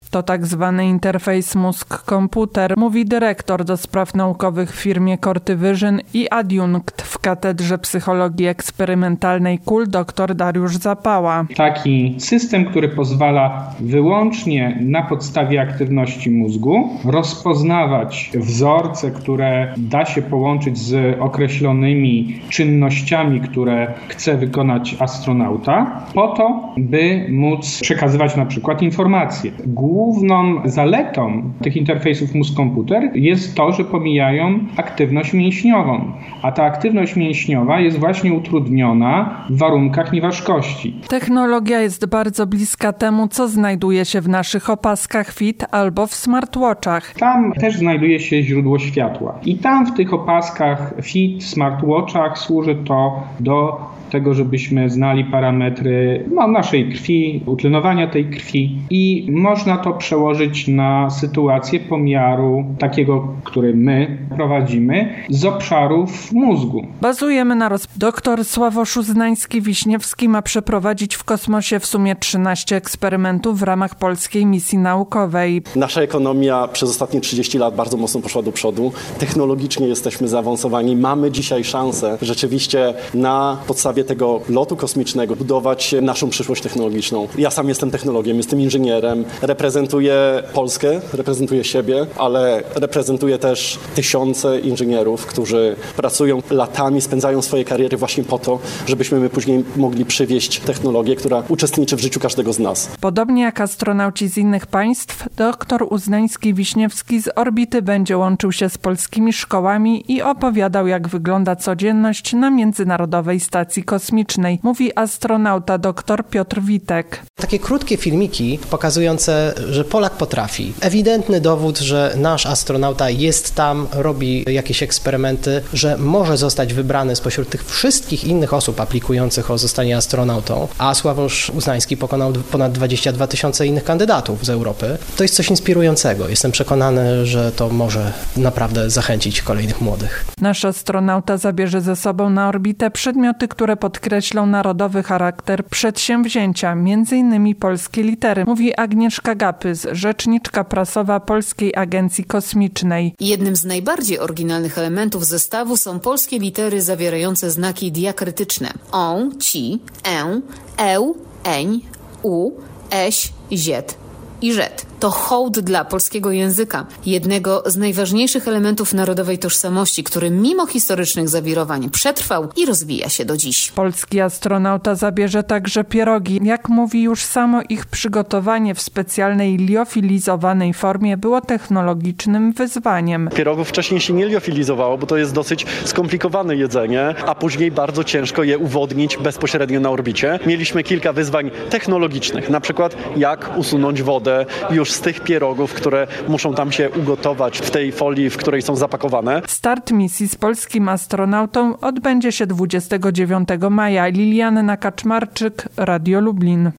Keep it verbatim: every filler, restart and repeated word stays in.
To tak zwany interfejs mózg-komputer, mówi dyrektor do spraw naukowych w firmie CortiVision i adiunkt w Katedrze Psychologii Eksperymentalnej K U L dr Dariusz Zapała. Taki system, który pozwala wyłącznie na podstawie aktywności mózgu rozpoznawać wzorce, które da się połączyć z określonymi czynnościami, które chce wykonać astronauta, po to, by móc przekazywać na przykład informacje. Główną zaletą tych interfejsów mózg-komputer jest to, że pomijają aktywność mięśniową, a ta aktywność mięśniowa jest właśnie utrudniona w warunkach nieważkości. Technologia jest bardzo bliska temu, co znajduje się w naszych opaskach Fit albo w smartwatchach. Tam też znajduje się źródło światła. I tam w tych opaskach Fit, smartwatchach służy to do tego, żebyśmy znali parametry no, naszej krwi, utlenowania tej krwi i można to przełożyć na sytuację pomiaru takiego, który my prowadzimy z obszarów mózgu. Bazujemy na roz... Doktor Sławosz Uznański-Wiśniewski ma przeprowadzić w kosmosie w sumie trzynaście eksperymentów w ramach polskiej misji naukowej. Nasza ekonomia przez ostatnie trzydzieści lat bardzo mocno poszła do przodu. Technologicznie jesteśmy zaawansowani. Mamy dzisiaj szansę rzeczywiście na podstawie tego lotu kosmicznego budować naszą przyszłość technologiczną. Ja sam jestem technologiem, jestem inżynierem, reprezentuję Polskę, reprezentuję siebie, ale reprezentuję też tysiące inżynierów, którzy pracują latami, spędzają swoje kariery właśnie po to, żebyśmy my później mogli przywieźć technologię, która uczestniczy w życiu każdego z nas. Podobnie jak astronauci z innych państw, doktor Uznański-Wiśniewski z orbity będzie łączył się z polskimi szkołami i opowiadał, jak wygląda codzienność na Międzynarodowej Stacji Kosmicznej, mówi astronauta dr Piotr Witek. Takie krótkie filmiki pokazujące, że Polak potrafi. Ewidentny dowód, że nasz astronauta jest tam, robi jakieś eksperymenty, że może zostać wybrany spośród tych wszystkich innych osób aplikujących o zostanie astronautą, a Sławosz Uznański pokonał ponad dwadzieścia dwa tysiące innych kandydatów z Europy. To jest coś inspirującego. Jestem przekonany, że to może naprawdę zachęcić kolejnych młodych. Nasz astronauta zabierze ze sobą na orbitę przedmioty, które podkreślą narodowy charakter przedsięwzięcia, między innymi polskie litery, mówi Agnieszka Gapys, rzeczniczka prasowa Polskiej Agencji Kosmicznej. Jednym z najbardziej oryginalnych elementów zestawu są polskie litery zawierające znaki diakrytyczne: on, ci, e, eł, eń, u, eś, ziet i żet. To hołd dla polskiego języka, jednego z najważniejszych elementów narodowej tożsamości, który mimo historycznych zawirowań przetrwał i rozwija się do dziś. Polski astronauta zabierze także pierogi. Jak mówi, już samo ich przygotowanie w specjalnej liofilizowanej formie było technologicznym wyzwaniem. Pierogów wcześniej się nie liofilizowało, bo to jest dosyć skomplikowane jedzenie, a później bardzo ciężko je uwodnić bezpośrednio na orbicie. Mieliśmy kilka wyzwań technologicznych, na przykład jak usunąć wodę już z tych pierogów, które muszą tam się ugotować w tej folii, w której są zapakowane. Start misji z polskim astronautą odbędzie się dwudziestego dziewiątego maja. Lilianna Kaczmarczyk, Radio Lublin.